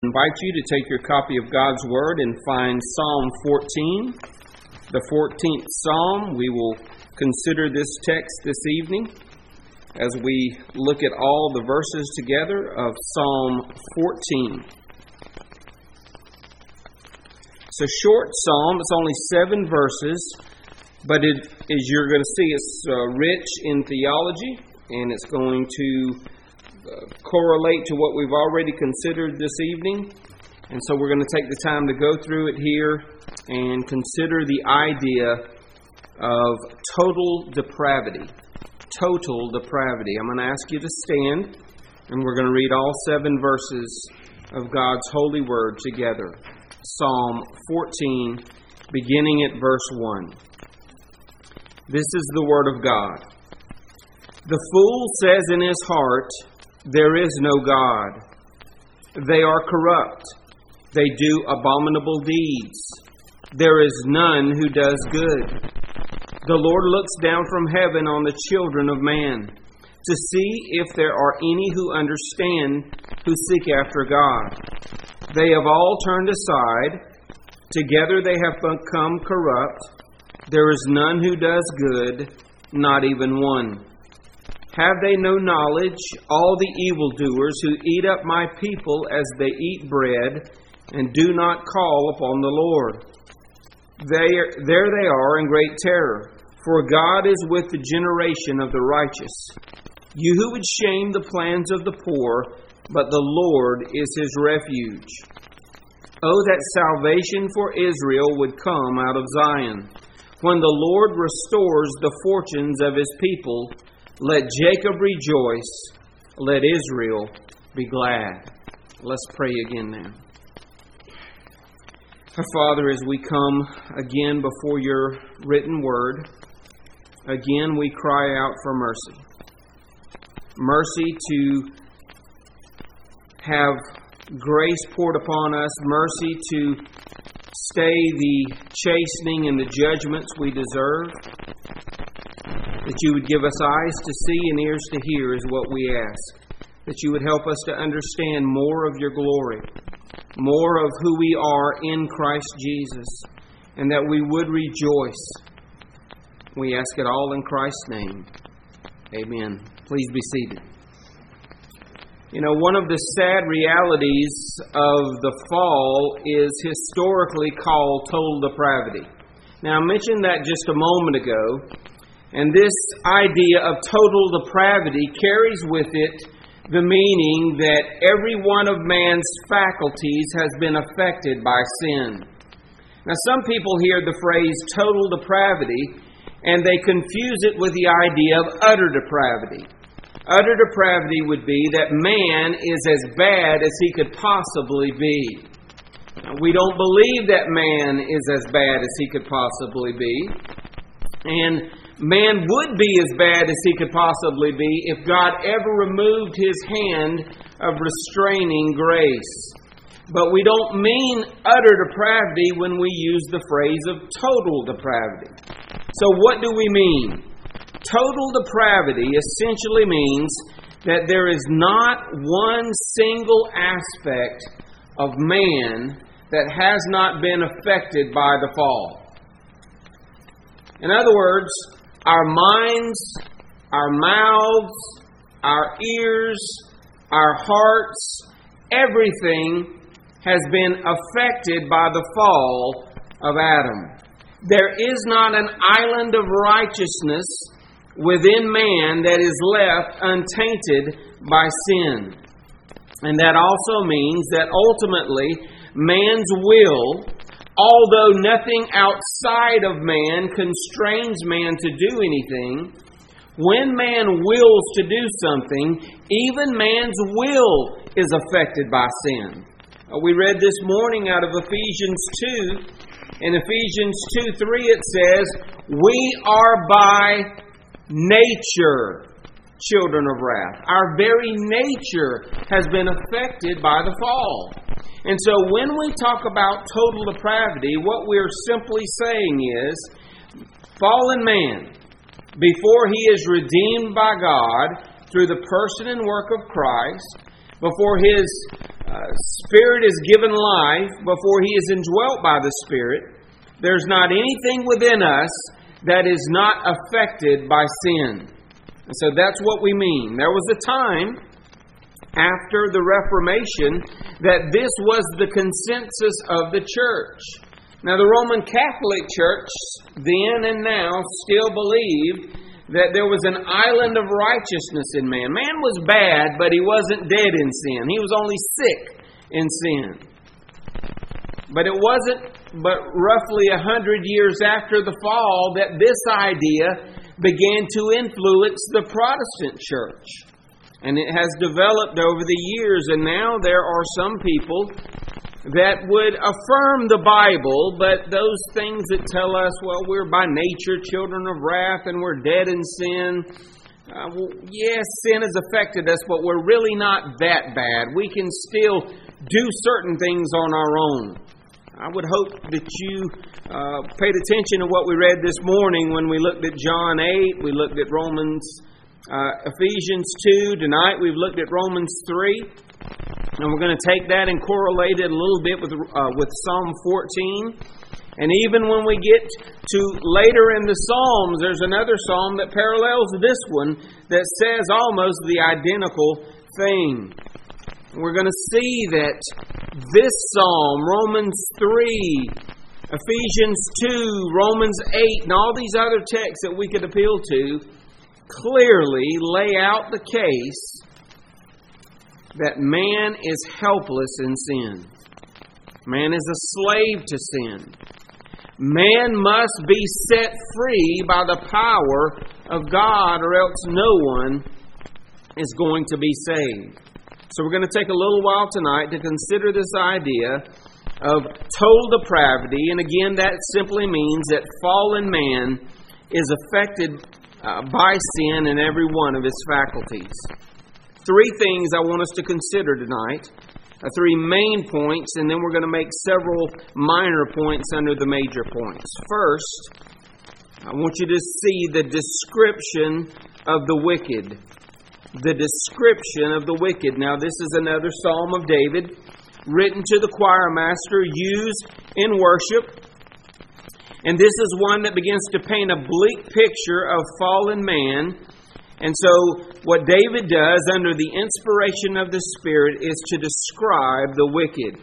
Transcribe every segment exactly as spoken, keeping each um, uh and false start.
I invite you to take your copy of God's Word and find Psalm fourteen, the fourteenth Psalm. We will consider this text this evening as we look at all the verses together of Psalm fourteen. It's a short psalm. It's only seven verses, but it, as you're going to see, it's uh, rich in theology, and it's going to Uh, correlate to what we've already considered this evening. And so we're going to take the time to go through it here and consider the idea of total depravity. Total depravity. I'm going to ask you to stand, and we're going to read all seven verses of God's holy word together. Psalm fourteen, beginning at verse one. This is the word of God. The fool says in his heart, "There is no God." They are corrupt. They do abominable deeds. There is none who does good. The Lord looks down from heaven on the children of man to see if there are any who understand, who seek after God. They have all turned aside. Together they have become corrupt. There is none who does good, not even one. Have they no knowledge, all the evildoers who eat up my people as they eat bread, and do not call upon the Lord? They are, there they are in great terror, for God is with the generation of the righteous. You who would shame the plans of the poor, but the Lord is his refuge. Oh, that salvation for Israel would come out of Zion. When the Lord restores the fortunes of his people, let Jacob rejoice, let Israel be glad. Let's pray again now. Our Father, as we come again before your written word, again we cry out for mercy. Mercy to have grace poured upon us, mercy to stay the chastening and the judgments we deserve. That you would give us eyes to see and ears to hear is what we ask. That you would help us to understand more of your glory, more of who we are in Christ Jesus, and that we would rejoice. We ask it all in Christ's name. Amen. Please be seated. You know, one of the sad realities of the fall is historically called total depravity. Now, I mentioned that just a moment ago. And this idea of total depravity carries with it the meaning that every one of man's faculties has been affected by sin. Now, some people hear the phrase total depravity, and they confuse it with the idea of utter depravity. Utter depravity would be that man is as bad as he could possibly be. Now, we don't believe that man is as bad as he could possibly be. And man would be as bad as he could possibly be if God ever removed his hand of restraining grace. But we don't mean utter depravity when we use the phrase of total depravity. So what do we mean? Total depravity essentially means that there is not one single aspect of man that has not been affected by the fall. In other words, our minds, our mouths, our ears, our hearts, everything has been affected by the fall of Adam. There is not an island of righteousness within man that is left untainted by sin. And that also means that ultimately man's will, although nothing outside of man constrains man to do anything, when man wills to do something, even man's will is affected by sin. We read this morning out of Ephesians two. In Ephesians two three it says, "We are by nature children of wrath." Our very nature has been affected by the fall. And so when we talk about total depravity, what we're simply saying is, fallen man, before he is redeemed by God through the person and work of Christ, before his uh, Spirit is given life before He is indwelt by the Spirit, there's not anything within us that is not affected by sin. And so that's what we mean. There was a time after the Reformation that this was the consensus of the church. Now, the Roman Catholic Church then and now still believed that there was an island of righteousness in man. Man was bad, but he wasn't dead in sin. He was only sick in sin. But it wasn't but roughly a hundred years after the fall that this idea began to influence the Protestant church. And it has developed over the years, and now there are some people that would affirm the Bible, but those things that tell us, well, we're by nature children of wrath and we're dead in sin. Uh, well, yes, sin has affected us, but we're really not that bad. We can still do certain things on our own. I would hope that you uh, paid attention to what we read this morning when we looked at John eight, we looked at Romans, uh, Ephesians two. Tonight we've looked at Romans three. And we're going to take that and correlate it a little bit with uh, with Psalm fourteen. And even when we get to later in the Psalms, there's another psalm that parallels this one that says almost the identical thing. We're going to see that this psalm, Romans three, Ephesians two, Romans eight, and all these other texts that we could appeal to clearly lay out the case that man is helpless in sin. Man is a slave to sin. Man must be set free by the power of God, or else no one is going to be saved. So we're going to take a little while tonight to consider this idea of total depravity. And again, that simply means that fallen man is affected uh, by sin in every one of his faculties. Three things I want us to consider tonight. Uh, three main points, and then we're going to make several minor points under the major points. First, I want you to see the description of the wicked. The description of the wicked. Now, this is another Psalm of David, written to the choir master, used in worship. And this is one that begins to paint a bleak picture of fallen man. And so, what David does under the inspiration of the Spirit is to describe the wicked.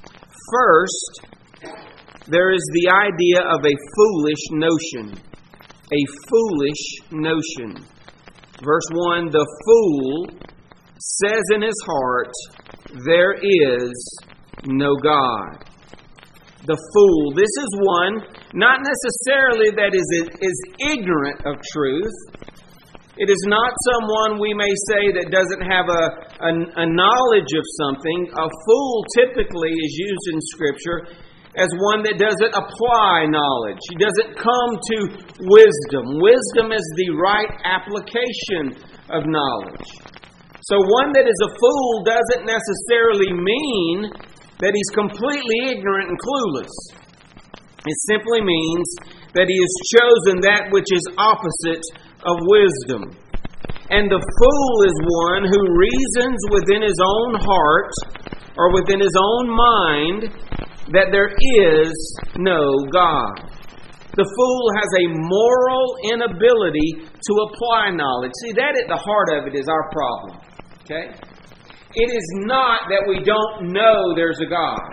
First, there is the idea of a foolish notion. A foolish notion. Verse one, the fool says in his heart, there is no God. The fool. This is one, not necessarily that is, is ignorant of truth. It is not someone, we may say, that doesn't have a, a, a knowledge of something. A fool typically is used in Scripture as one that doesn't apply knowledge. He doesn't come to wisdom. Wisdom is the right application of knowledge. So one that is a fool doesn't necessarily mean that he's completely ignorant and clueless. It simply means that he has chosen that which is opposite of wisdom. And the fool is one who reasons within his own heart or within his own mind that there is no God. The fool has a moral inability to apply knowledge. See, that at the heart of it is our problem. Okay? It is not that we don't know there's a God.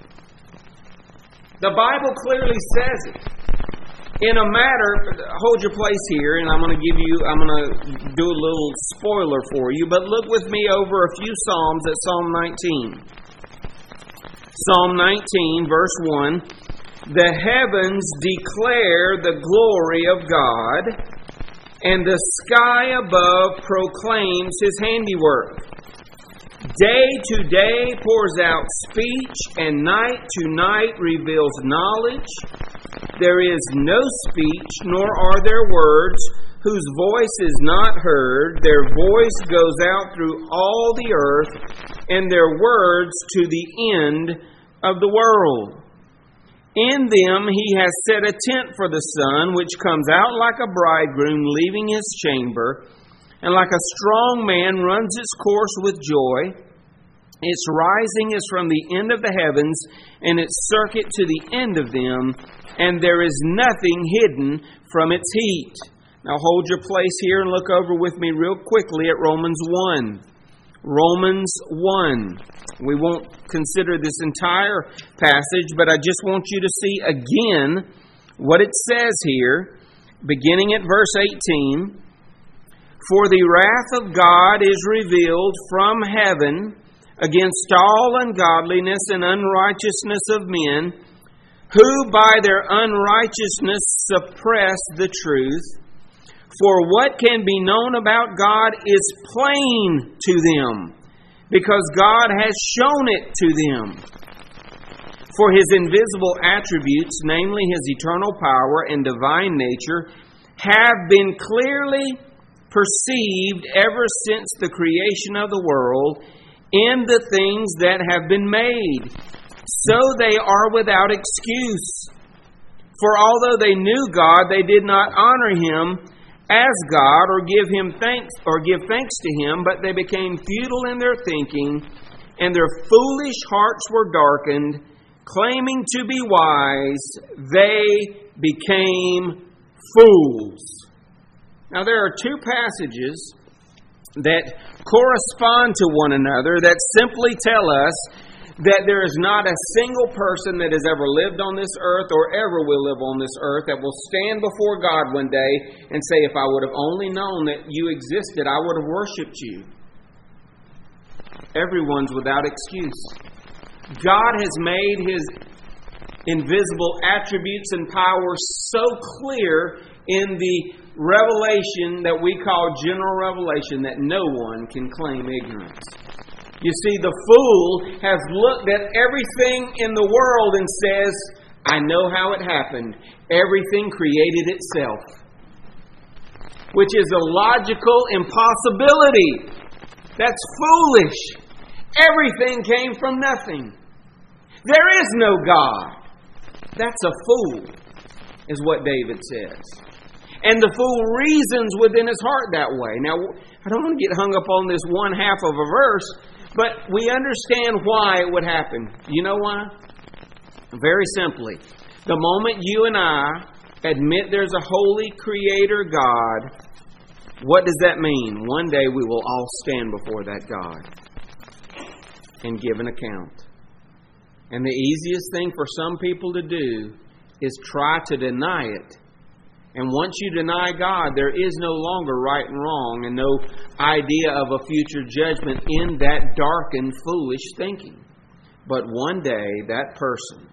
The Bible clearly says it. In a matter, hold your place here, and I'm going to give you, I'm going to do a little spoiler for you, but look with me over a few Psalms at Psalm nineteen. Psalm nineteen, verse one, the heavens declare the glory of God, and the sky above proclaims His handiwork. Day to day pours out speech, and night to night reveals knowledge. There is no speech, nor are there words, whose voice is not heard. Their voice goes out through all the earth, and their words to the end of the world. In them He has set a tent for the sun, which comes out like a bridegroom leaving his chamber, and like a strong man runs its course with joy. Its rising is from the end of the heavens, and its circuit to the end of them, and there is nothing hidden from its heat. Now hold your place here and look over with me real quickly at Romans one. Romans one. We won't consider this entire passage, but I just want you to see again what it says here, beginning at verse eighteen. For the wrath of God is revealed from heaven against all ungodliness and unrighteousness of men, who by their unrighteousness suppress the truth. For what can be known about God is plain to them, because God has shown it to them. For His invisible attributes, namely His eternal power and divine nature, have been clearly perceived ever since the creation of the world in the things that have been made. So they are without excuse. For although they knew God, they did not honor Him as God or give Him thanks or give thanks to Him, but they became futile in their thinking, and their foolish hearts were darkened. Claiming to be wise, they became fools. Now there are two passages that correspond to one another that simply tell us that there is not a single person that has ever lived on this earth or ever will live on this earth that will stand before God one day and say, if I would have only known that you existed, I would have worshipped you. Everyone's without excuse. God has made His invisible attributes and powers so clear in the revelation that we call general revelation that no one can claim ignorance. You see, the fool has looked at everything in the world and says, I know how it happened. Everything created itself. Which is a logical impossibility. That's foolish. Everything came from nothing. There is no God. That's a fool, is what David says. And the fool reasons within his heart that way. Now, I don't want to get hung up on this one half of a verse, but we understand why it would happen. You know why? Very simply. The moment you and I admit there's a holy creator God, what does that mean? One day we will all stand before that God and give an account. And the easiest thing for some people to do is try to deny it. And once you deny God, there is no longer right and wrong and no idea of a future judgment in that darkened, foolish thinking. But one day, that person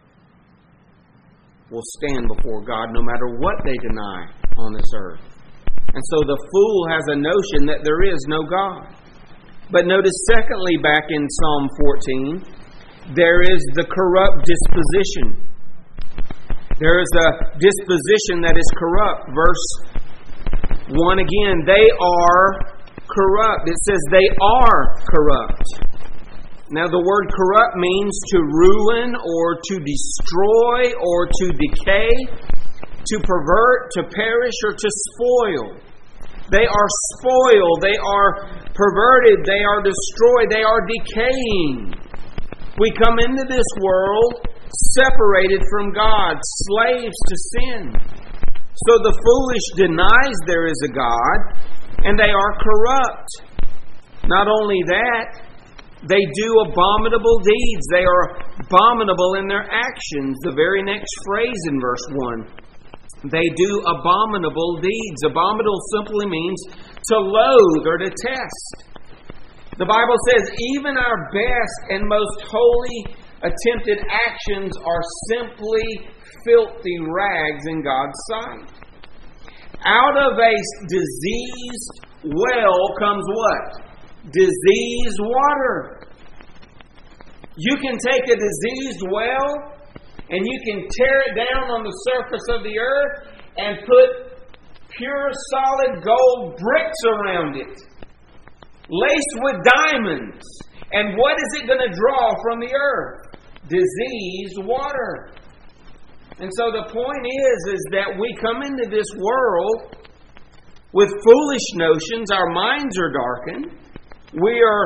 will stand before God no matter what they deny on this earth. And so the fool has a notion that there is no God. But notice secondly, back in Psalm fourteen, there is the corrupt disposition. There is a disposition that is corrupt. Verse one again, they are corrupt. It says they are corrupt. Now the word corrupt means to ruin or to destroy or to decay, to pervert, to perish, or to spoil. They are spoiled. They are perverted. They are destroyed. They are decaying. We come into this world separated from God, slaves to sin. So the foolish denies there is a God, and they are corrupt. Not only that, they do abominable deeds. They are abominable in their actions. The very next phrase in verse one. They do abominable deeds. Abominable simply means to loathe or to test. The Bible says even our best and most holy attempted actions are simply filthy rags in God's sight. Out of a diseased well comes what? Diseased water. You can take a diseased well and you can tear it down on the surface of the earth and put pure solid gold bricks around it, laced with diamonds. And what is it going to draw from the earth? Diseased water. And so the point is, is that we come into this world with foolish notions. Our minds are darkened. We are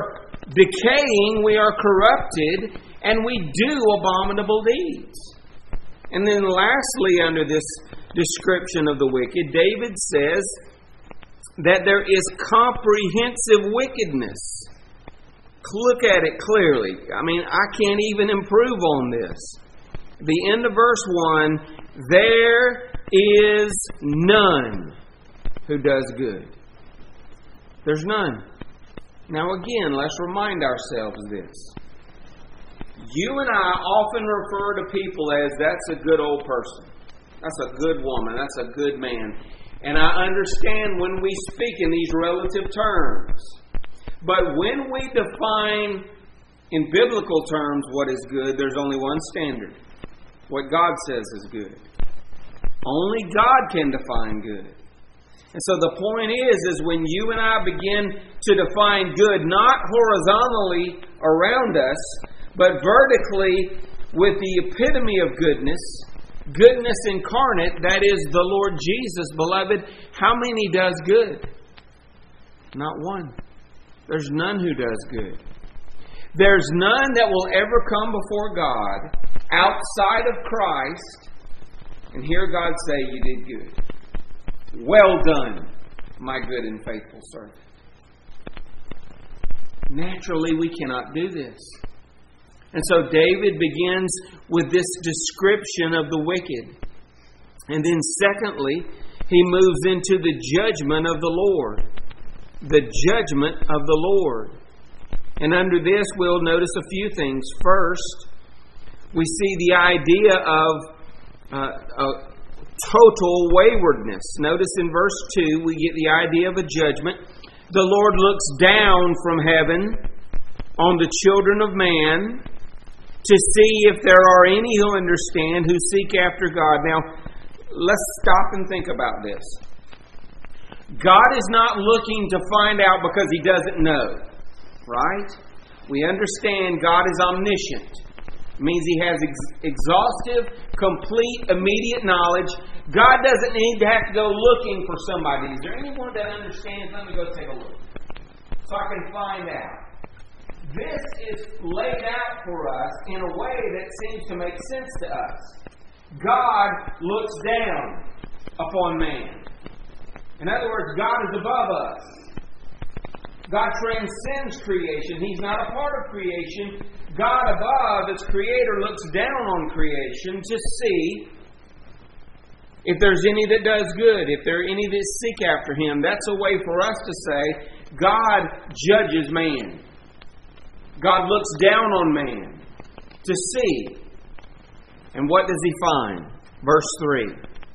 decaying, we are corrupted, and we do abominable deeds. And then lastly, under this description of the wicked, David says that there is comprehensive wickedness. Look at it clearly. I mean, I can't even improve on this. The end of verse one, there is none who does good. There's none. Now again, let's remind ourselves this. You and I often refer to people as, that's a good old person. That's a good woman. That's a good man. And I understand when we speak in these relative terms. But when we define in biblical terms what is good, there's only one standard. What God says is good. Only God can define good. And so the point is, is when you and I begin to define good, not horizontally around us, but vertically with the epitome of goodness, goodness incarnate, that is the Lord Jesus, beloved, how many does good? Not one. There's none who does good. There's none that will ever come before God outside of Christ and hear God say, you did good. Well done, my good and faithful servant. Naturally, we cannot do this. And so David begins with this description of the wicked. And then secondly, he moves into the judgment of the Lord. The judgment of the Lord. And under this, we'll notice a few things. First, we see the idea of uh, uh, total waywardness. Notice in verse two, we get the idea of a judgment. The Lord looks down from heaven on the children of man to see if there are any who understand, who seek after God. Now, let's stop and think about this. God is not looking to find out because He doesn't know, right? We understand God is omniscient. It means He has ex- exhaustive, complete, immediate knowledge. God doesn't need to have to go looking for somebody. Is there anyone that understands? Let me go take a look so I can find out. This is laid out for us in a way that seems to make sense to us. God looks down upon man. In other words, God is above us. God transcends creation. He's not a part of creation. God above, as Creator, looks down on creation to see if there's any that does good, if there are any that seek after Him. That's a way for us to say, God judges man. God looks down on man to see. And what does He find? Verse three.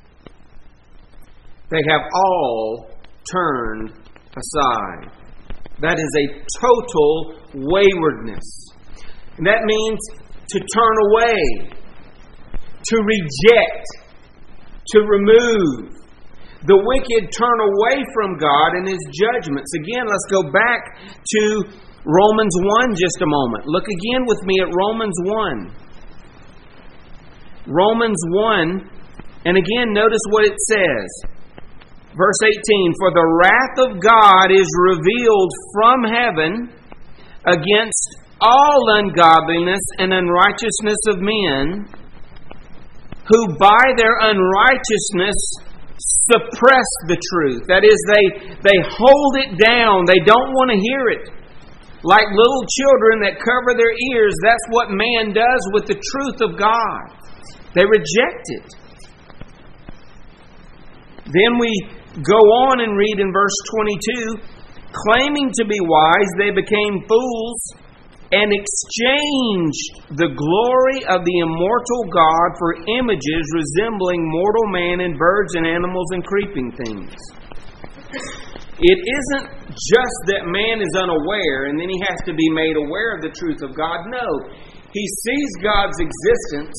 They have all turned aside. That is a total waywardness. And that means to turn away, to reject, to remove. The wicked turn away from God and His judgments. Again, let's go back to Romans one just a moment. Look again with me at Romans one. Romans one, and again, notice what it says. Verse eighteen, for the wrath of God is revealed from heaven against all ungodliness and unrighteousness of men, who by their unrighteousness suppress the truth. That is, they, they hold it down. They don't want to hear it. Like little children that cover their ears, that's what man does with the truth of God. They reject it. Then we go on and read in verse twenty-two, claiming to be wise, they became fools and exchanged the glory of the immortal God for images resembling mortal man and birds and animals and creeping things. It isn't just that man is unaware and then he has to be made aware of the truth of God. No, he sees God's existence.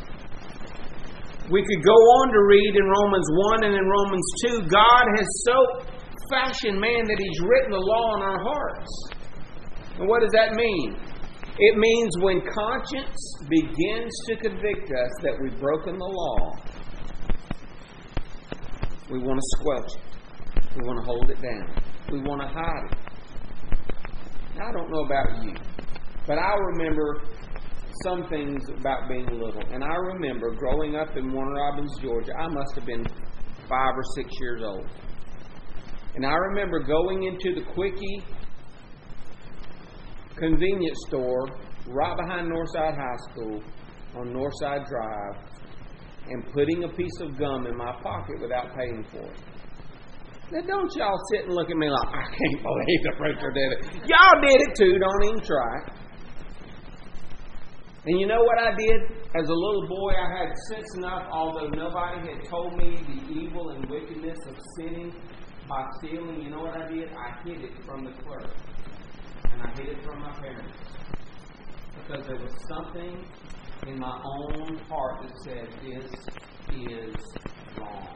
We could go on to read in Romans one and in Romans two, God has so fashioned man that He's written the law on our hearts. And what does that mean? It means when conscience begins to convict us that we've broken the law, we want to squelch it. We want to hold it down. We want to hide it. I don't know about you, but I remember some things about being little. And I remember growing up in Warner Robins, Georgia, I must have been five or six years old. And I remember going into the Quickie convenience store right behind Northside High School on Northside Drive and putting a piece of gum in my pocket without paying for it. Now, don't y'all sit and look at me like, I can't believe the preacher did it. Y'all did it too. Don't even try. And you know what I did? As a little boy, I had sense enough, although nobody had told me the evil and wickedness of sinning by stealing. You know what I did? I hid it from the clerk. And I hid it from my parents. Because there was something in my own heart that said, this is wrong.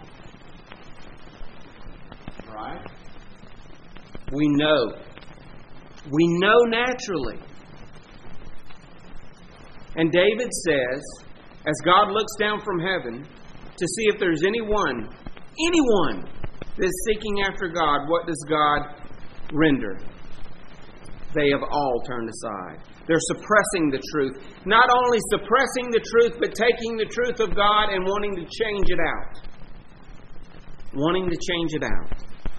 Right? We know. We know naturally. And David says, as God looks down from heaven to see if there's anyone, anyone that's seeking after God, what does God render? They have all turned aside. They're suppressing the truth. Not only suppressing the truth, but taking the truth of God and wanting to change it out. Wanting to change it out.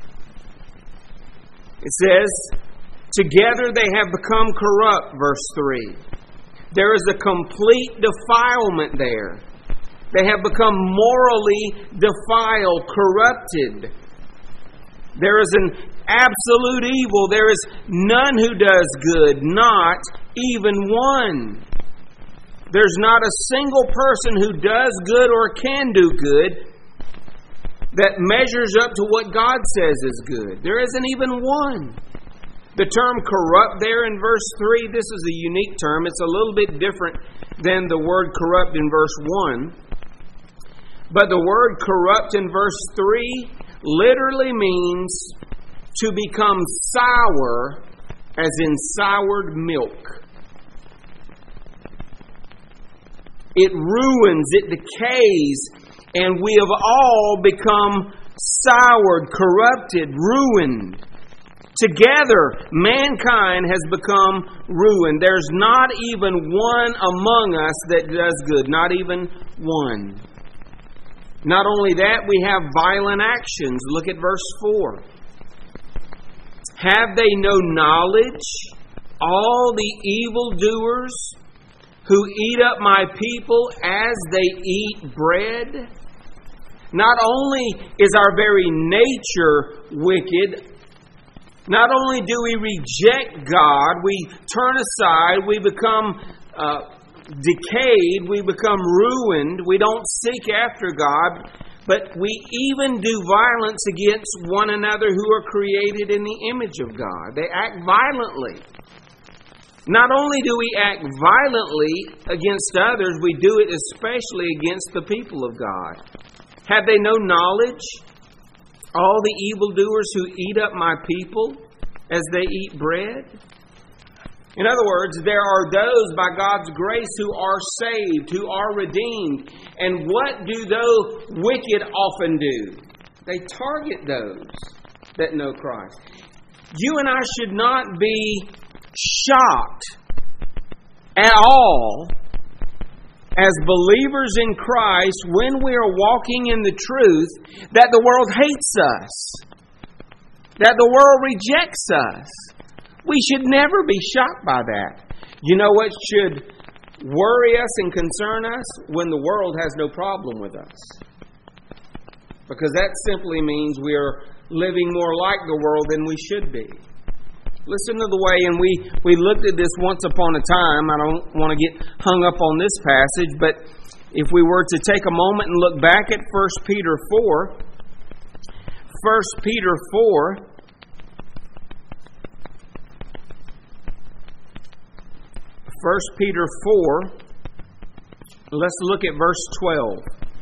It says, together they have become corrupt, verse three. There is a complete defilement there. They have become morally defiled, corrupted. There is an absolute evil. There is none who does good, not even one. There's not a single person who does good or can do good that measures up to what God says is good. There isn't even one. The term corrupt there in verse three, this is a unique term. It's a little bit different than the word corrupt in verse one. But the word corrupt in verse three literally means to become sour, as in soured milk. It ruins, it decays, and we have all become soured, corrupted, ruined. Together, mankind has become ruined. There's not even one among us that does good. Not even one. Not only that, we have violent actions. Look at verse four. Have they no knowledge, all the evildoers who eat up my people as they eat bread? Not only is our very nature wicked, not only do we reject God, we turn aside, we become uh, decayed, we become ruined, we don't seek after God, but we even do violence against one another who are created in the image of God. They act violently. Not only do we act violently against others, we do it especially against the people of God. Have they no knowledge? All the evildoers who eat up my people as they eat bread? In other words, there are those by God's grace who are saved, who are redeemed. And what do those wicked often do? They target those that know Christ. You and I should not be shocked at all as believers in Christ when we are walking in the truth that the world hates us, that the world rejects us. We should never be shocked by that. You know what should worry us and concern us? When the world has no problem with us. Because that simply means we are living more like the world than we should be. Listen to the way, and we, we looked at this once upon a time. I don't want to get hung up on this passage, but if we were to take a moment and look back at First Peter four, First Peter four, First Peter four, let's look at verse twelve.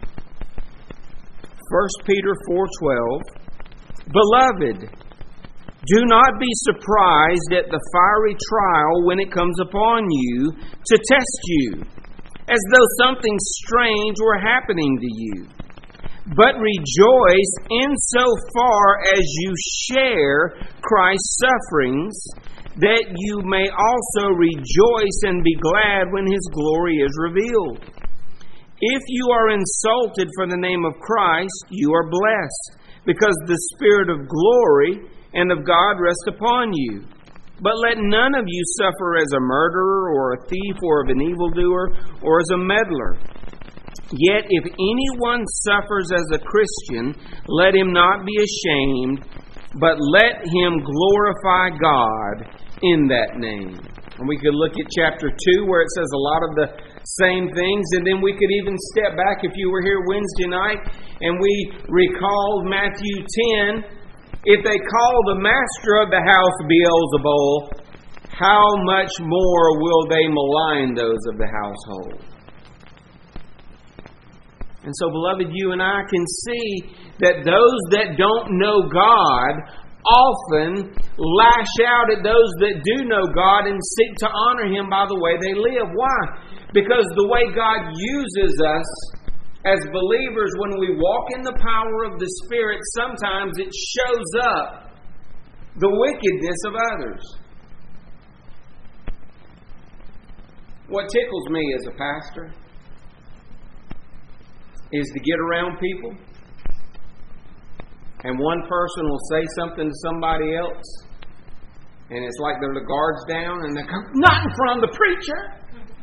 First Peter four twelve. Beloved, do not be surprised at the fiery trial when it comes upon you to test you, as though something strange were happening to you. But rejoice insofar as you share Christ's sufferings, that you may also rejoice and be glad when His glory is revealed. If you are insulted for the name of Christ, you are blessed, because the Spirit of glory and of God rests upon you. But let none of you suffer as a murderer, or a thief, or of an evildoer, or as a meddler. Yet if anyone suffers as a Christian, let him not be ashamed, but let him glorify God in that name. And we could look at chapter two, where it says a lot of the same things. And then we could even step back, if you were here Wednesday night, and we recalled Matthew ten. If they call the master of the house Beelzebul, how much more will they malign those of the household? And so, beloved, you and I can see that those that don't know God often lash out at those that do know God and seek to honor Him by the way they live. Why? Because the way God uses us as believers, when we walk in the power of the Spirit, sometimes it shows up the wickedness of others. What tickles me as a pastor is to get around people, and one person will say something to somebody else, and it's like they're the guards down, and they come, not in front of the preacher.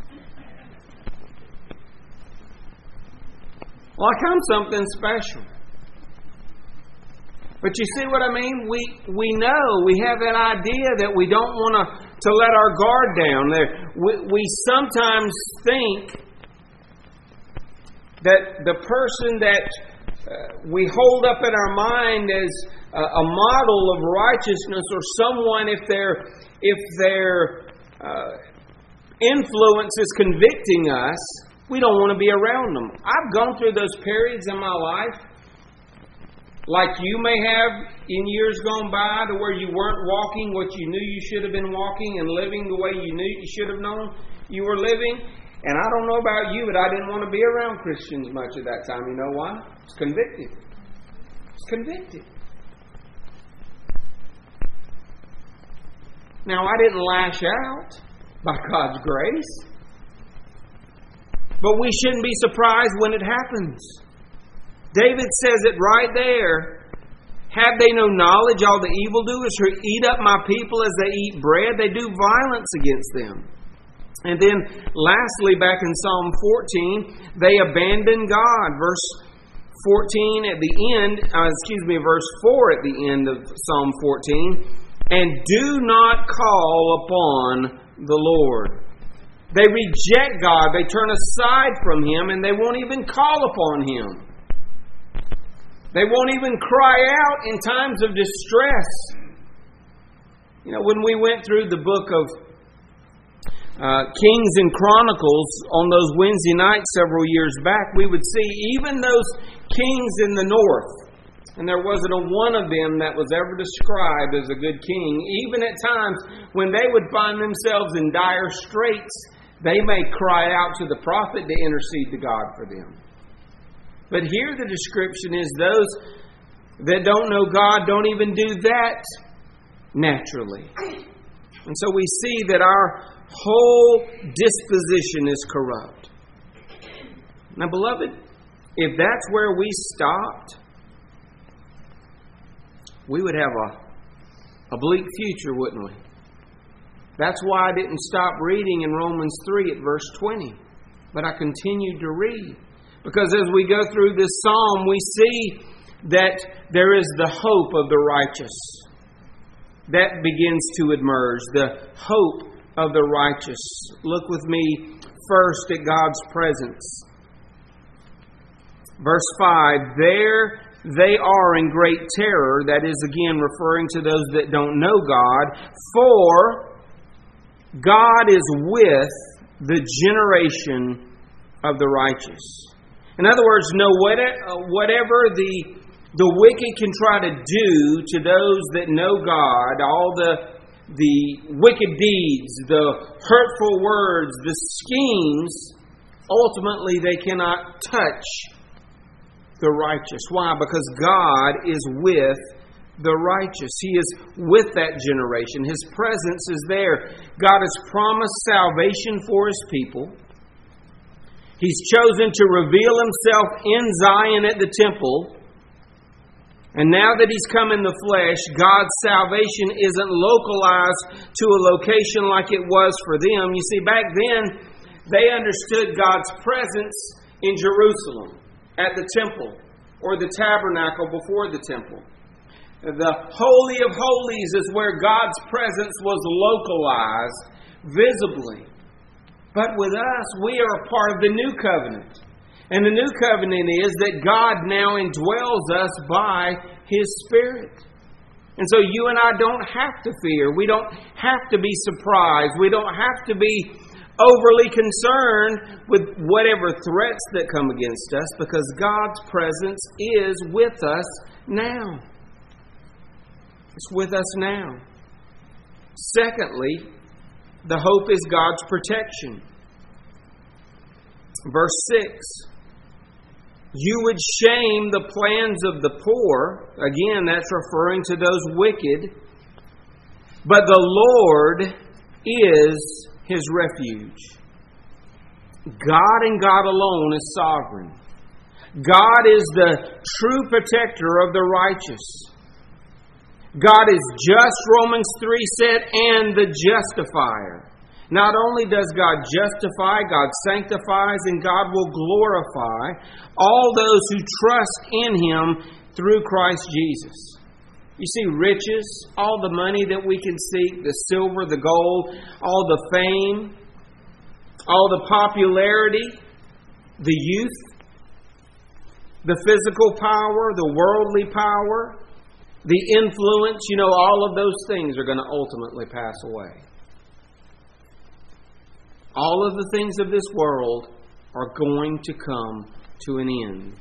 Like I'm something special. But you see what I mean? We we know, we have that idea that we don't want to, to let our guard down. We, we sometimes think that the person that uh, we hold up in our mind as a, a model of righteousness, or someone, if their if their uh, influence is convicting us, we don't want to be around them. I've gone through those periods in my life, like you may have in years gone by, to where you weren't walking what you knew you should have been walking, and living the way you knew you should have known you were living. And I don't know about you, but I didn't want to be around Christians much at that time. You know why? I was convicted. I was convicted. Now, I didn't lash out by God's grace. But we shouldn't be surprised when it happens. David says it right there. Have they no knowledge, all the evildoers who eat up my people as they eat bread? They do violence against them. And then lastly, back in Psalm fourteen, they abandon God. Verse fourteen at the end, uh, excuse me, verse four at the end of Psalm fourteen. And do not call upon the Lord. They reject God. They turn aside from Him, and they won't even call upon Him. They won't even cry out in times of distress. You know, when we went through the book of uh, Kings and Chronicles on those Wednesday nights several years back, we would see even those kings in the north, and there wasn't a one of them that was ever described as a good king. Even at times when they would find themselves in dire straits, they may cry out to the prophet to intercede to God for them. But here the description is those that don't know God don't even do that naturally. And so we see that our whole disposition is corrupt. Now, beloved, if that's where we stopped, we would have a, a bleak future, wouldn't we? That's why I didn't stop reading in Romans three at verse twenty. But I continued to read. Because as we go through this psalm, we see that there is the hope of the righteous. That begins to emerge. The hope of the righteous. Look with me first at God's presence. Verse five, there they are in great terror. That is again referring to those that don't know God. For God is with the generation of the righteous. In other words, no whatever the the wicked can try to do to those that know God, all the the wicked deeds, the hurtful words, the schemes, ultimately they cannot touch the righteous. Why? Because God is with the righteous. He is with that generation. His presence is there. God has promised salvation for His people. He's chosen to reveal Himself in Zion at the temple. And now that He's come in the flesh, God's salvation isn't localized to a location like it was for them. You see, back then, they understood God's presence in Jerusalem, at the temple, or the tabernacle before the temple. The Holy of Holies is where God's presence was localized visibly. But with us, we are a part of the new covenant. And the new covenant is that God now indwells us by His Spirit. And so you and I don't have to fear. We don't have to be surprised. We don't have to be overly concerned with whatever threats that come against us, because God's presence is with us now. It's with us now. Secondly, the hope is God's protection. Verse six. You would shame the plans of the poor. Again, that's referring to those wicked. But the Lord is His refuge. God and God alone is sovereign. God is the true protector of the righteous. God is just, Romans three said, and the justifier. Not only does God justify, God sanctifies, and God will glorify all those who trust in Him through Christ Jesus. You see, riches, all the money that we can seek, the silver, the gold, all the fame, all the popularity, the youth, the physical power, the worldly power, the influence, you know, all of those things are going to ultimately pass away. All of the things of this world are going to come to an end.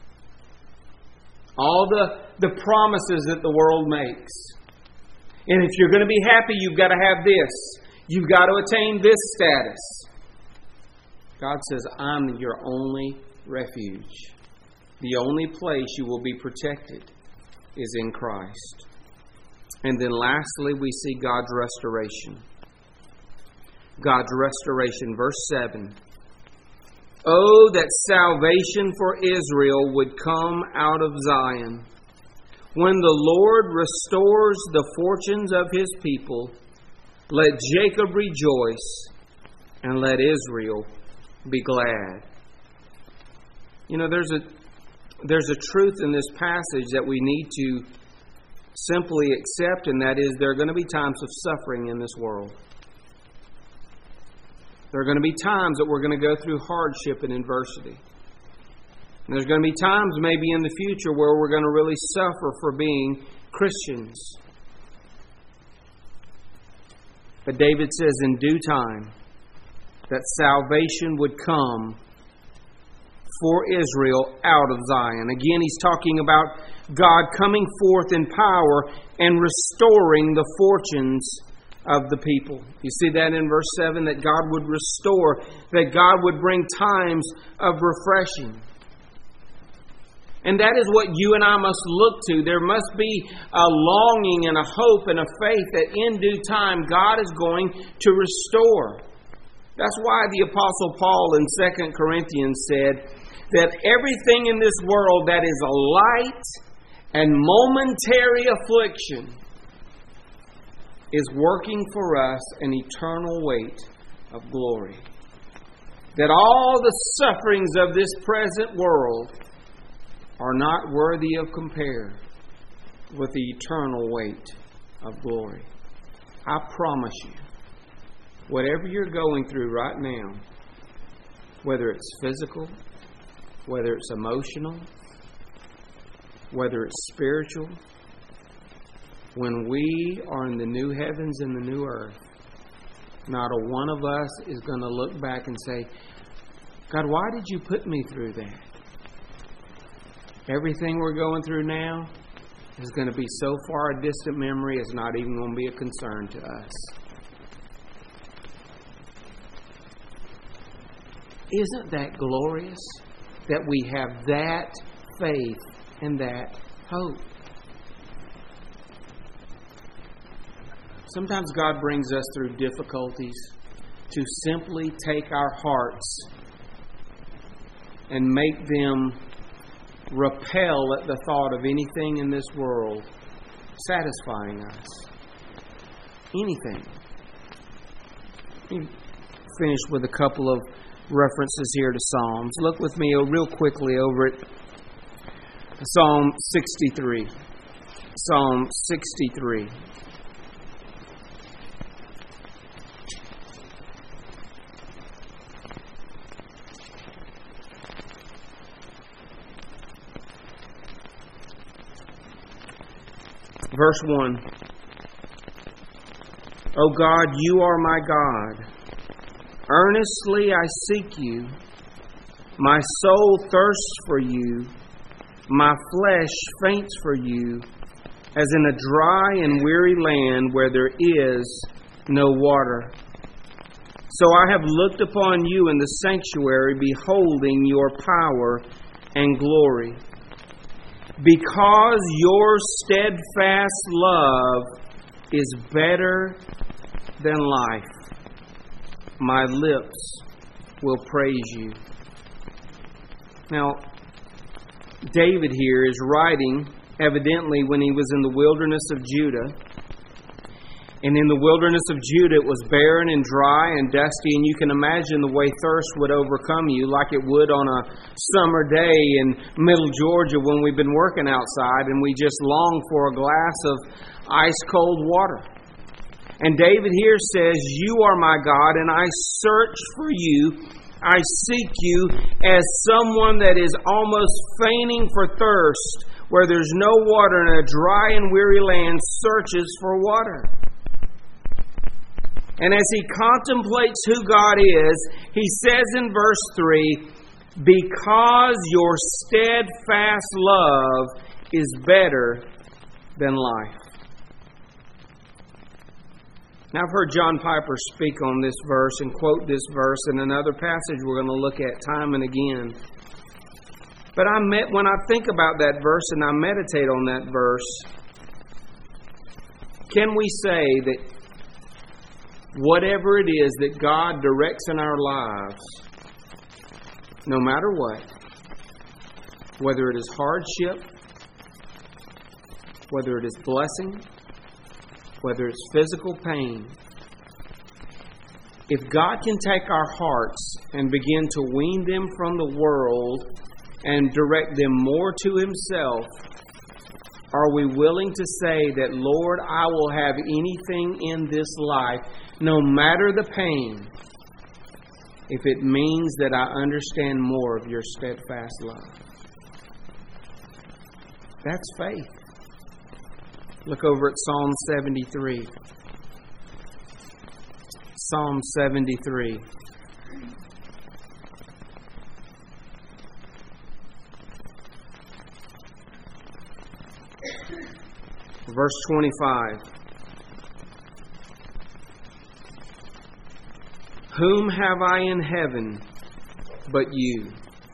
All the, the promises that the world makes. And if you're going to be happy, you've got to have this. You've got to attain this status. God says, I'm your only refuge. The only place you will be protected is in Christ. And then lastly, we see God's restoration. God's restoration. Verse seven. Oh, that salvation for Israel would come out of Zion. When the Lord restores the fortunes of His people, let Jacob rejoice and let Israel be glad. You know, there's a there's a truth in this passage that we need to simply accept, and that is there are going to be times of suffering in this world. There are going to be times that we're going to go through hardship and adversity. And there's going to be times maybe in the future where we're going to really suffer for being Christians. But David says in due time that salvation would come for Israel out of Zion. Again, he's talking about God coming forth in power and restoring the fortunes of the people. You see that in verse seven, that God would restore, that God would bring times of refreshing. And that is what you and I must look to. There must be a longing and a hope and a faith that in due time God is going to restore. That's why the Apostle Paul in Second Corinthians said that everything in this world that is a light and momentary affliction is working for us an eternal weight of glory. That all the sufferings of this present world are not worthy of compare with the eternal weight of glory. I promise you, whatever you're going through right now, whether it's physical, whether it's emotional, whether it's spiritual, when we are in the new heavens and the new earth, not a one of us is going to look back and say, God, why did you put me through that? Everything we're going through now is going to be so far a distant memory, it's not even going to be a concern to us. Isn't that glorious that we have that faith and that hope? Sometimes God brings us through difficulties to simply take our hearts and make them repel at the thought of anything in this world satisfying us. Anything. Let me finish with a couple of references here to Psalms. Look with me real quickly over at Psalm sixty-three. Psalm sixty-three. Verse one. O God, you are my God. Earnestly I seek you. My soul thirsts for you. My flesh faints for you, as in a dry and weary land where there is no water. So I have looked upon you in the sanctuary, beholding your power and glory. Because your steadfast love is better than life, my lips will praise you. Now, David here is writing, evidently, when he was in the wilderness of Judah. And in the wilderness of Judah, it was barren and dry and dusty, and you can imagine the way thirst would overcome you, like it would on a summer day in middle Georgia when we've been working outside, and we just long for a glass of ice-cold water. And David here says, you are my God, and I search for you. I seek you as someone that is almost fainting for thirst, where there's no water, and a dry and weary land searches for water. And as he contemplates who God is, he says in verse three, because your steadfast love is better than life. Now, I've heard John Piper speak on this verse and quote this verse in another passage we're going to look at time and again. But I met, when I think about that verse and I meditate on that verse, can we say that whatever it is that God directs in our lives, no matter what, whether it is hardship, whether it is blessing, whether it's physical pain, if God can take our hearts and begin to wean them from the world and direct them more to Himself, are we willing to say that, Lord, I will have anything in this life, no matter the pain, if it means that I understand more of your steadfast love? That's faith. Look over at Psalm seventy-three. Psalm seventy-three. Verse twenty-five. Whom have I in heaven but you?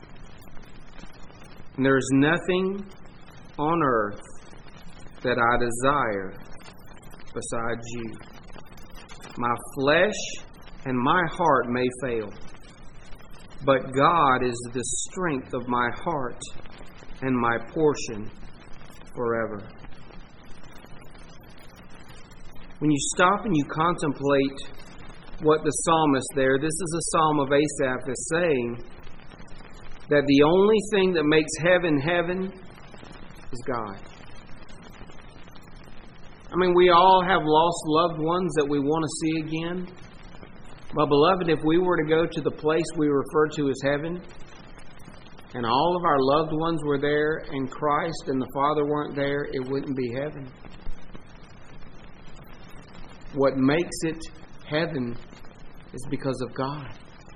And there is nothing on earth that I desire besides you. My flesh and my heart may fail, but God is the strength of my heart and my portion forever. When you stop and you contemplate what the psalmist there, this is a psalm of Asaph, is saying that the only thing that makes heaven heaven is God. I mean, we all have lost loved ones that we want to see again. But beloved, if we were to go to the place we refer to as heaven, and all of our loved ones were there, and Christ and the Father weren't there, it wouldn't be heaven. What makes it heaven is because of God.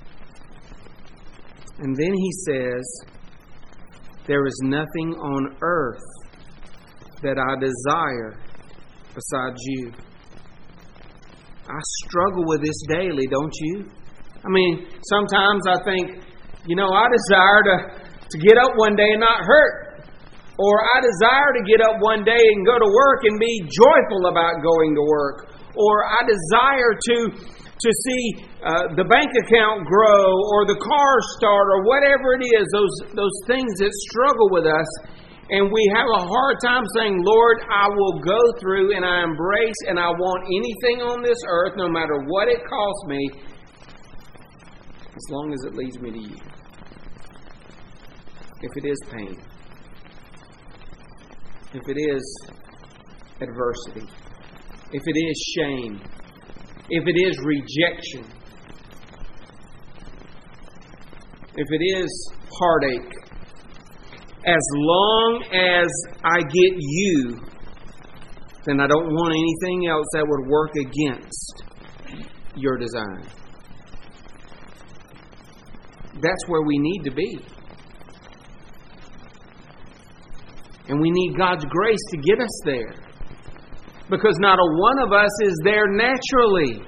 And then he says, there is nothing on earth that I desire besides you. I struggle with this daily, don't you? I mean, sometimes I think, you know, I desire to, to get up one day and not hurt. Or I desire to get up one day and go to work and be joyful about going to work. or I desire to, to see uh, the bank account grow, or the car start, or whatever it is, those, those things that struggle with us. And we have a hard time saying, Lord, I will go through and I embrace and I want anything on this earth, no matter what it costs me, as long as it leads me to you. If it is pain, if it is adversity, if it is shame, if it is rejection, if it is heartache, as long as I get you, then I don't want anything else that would work against your design. That's where we need to be. And we need God's grace to get us there. Because not a one of us is there naturally.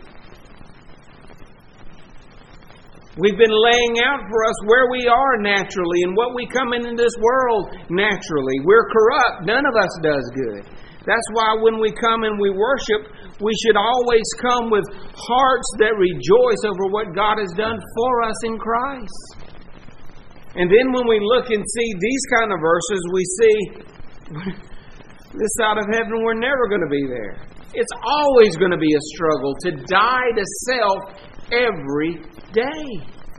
We've been laying out for us where we are naturally and what we come into this world naturally. We're corrupt. None of us does good. That's why when we come and we worship, we should always come with hearts that rejoice over what God has done for us in Christ. And then when we look and see these kind of verses, we see this side of heaven, we're never going to be there. It's always going to be a struggle to die to self every day.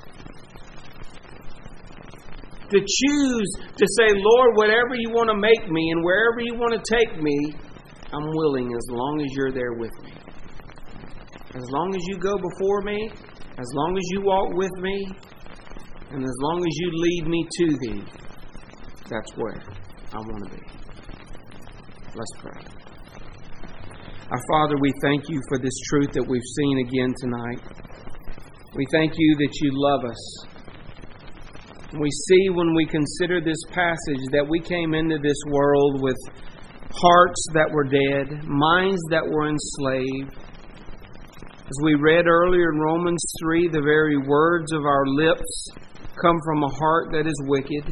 To choose to say, Lord, whatever you want to make me and wherever you want to take me, I'm willing as long as you're there with me. As long as you go before me, as long as you walk with me, and as long as you lead me to thee, that's where I want to be. Let's pray. Our Father, we thank you for this truth that we've seen again tonight. We thank you that you love us. We see when we consider this passage that we came into this world with hearts that were dead, minds that were enslaved. As we read earlier in Romans three, the very words of our lips come from a heart that is wicked.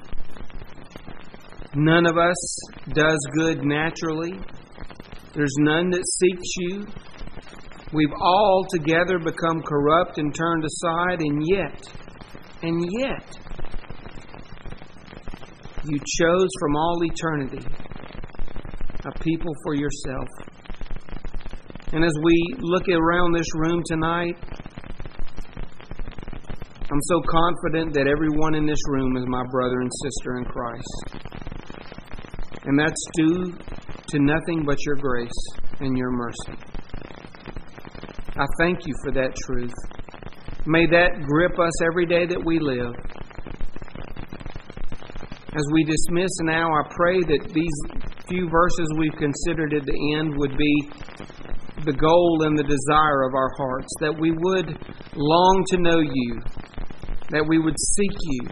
None of us does good naturally. There's none that seeks you. We've all together become corrupt and turned aside, and yet, and yet, you chose from all eternity a people for yourself. And as we look around this room tonight, I'm so confident that everyone in this room is my brother and sister in Christ. And that's due to nothing but your grace and your mercy. I thank you for that truth. May that grip us every day that we live. As we dismiss now, I pray that these few verses we've considered at the end would be the goal and the desire of our hearts, that we would long to know you, that we would seek you,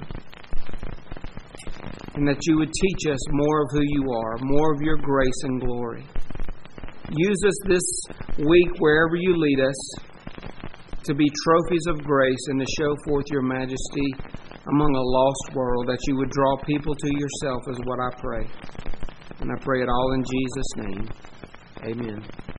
and that you would teach us more of who you are, more of your grace and glory. Use us this week wherever you lead us to be trophies of grace and to show forth your majesty among a lost world, that you would draw people to yourself is what I pray. And I pray it all in Jesus' name. Amen.